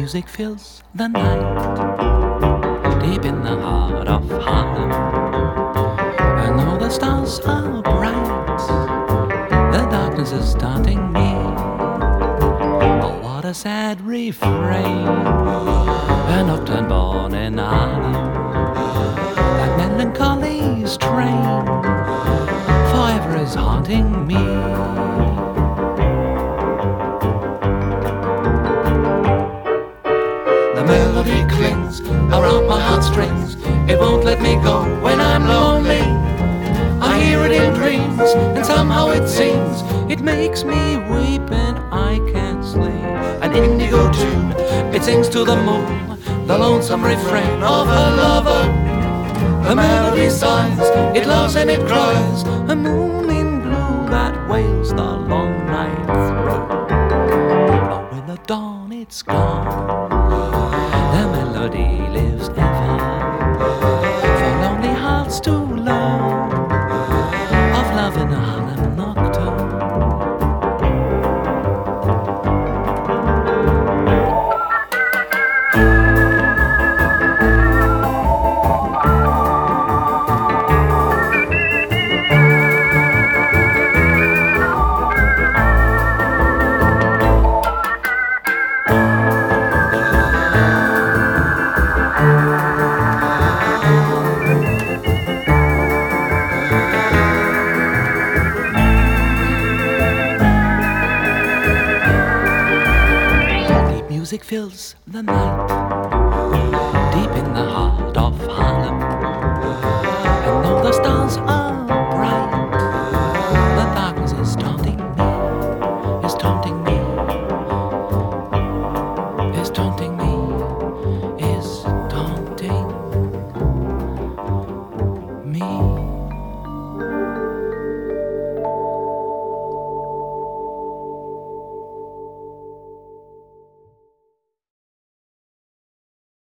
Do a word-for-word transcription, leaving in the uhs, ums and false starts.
music fills the night, deep in the heart of Harlem. And though the stars are bright, the darkness is taunting me. Oh, what a sad refrain, a nocturne born in Harlem. That melancholy strain forever is haunting me. The melody clings around my heartstrings. It won't let me go when I'm lonely. I hear it in dreams, and somehow it seems it makes me weep and I can't sleep. An indigo tune, it sings to the moon, the lonesome refrain of a lover. The melody sighs, it loves and it cries, a moon in blue that wails the long night through. But with the dawn it's gone, the melody lives ever, for lonely hearts too long of love in a Harlem nocturne. Music fills the night, deep in the heart of Harlem. And though the stars are bright, the darkness is taunting me, is taunting me, is taunting me.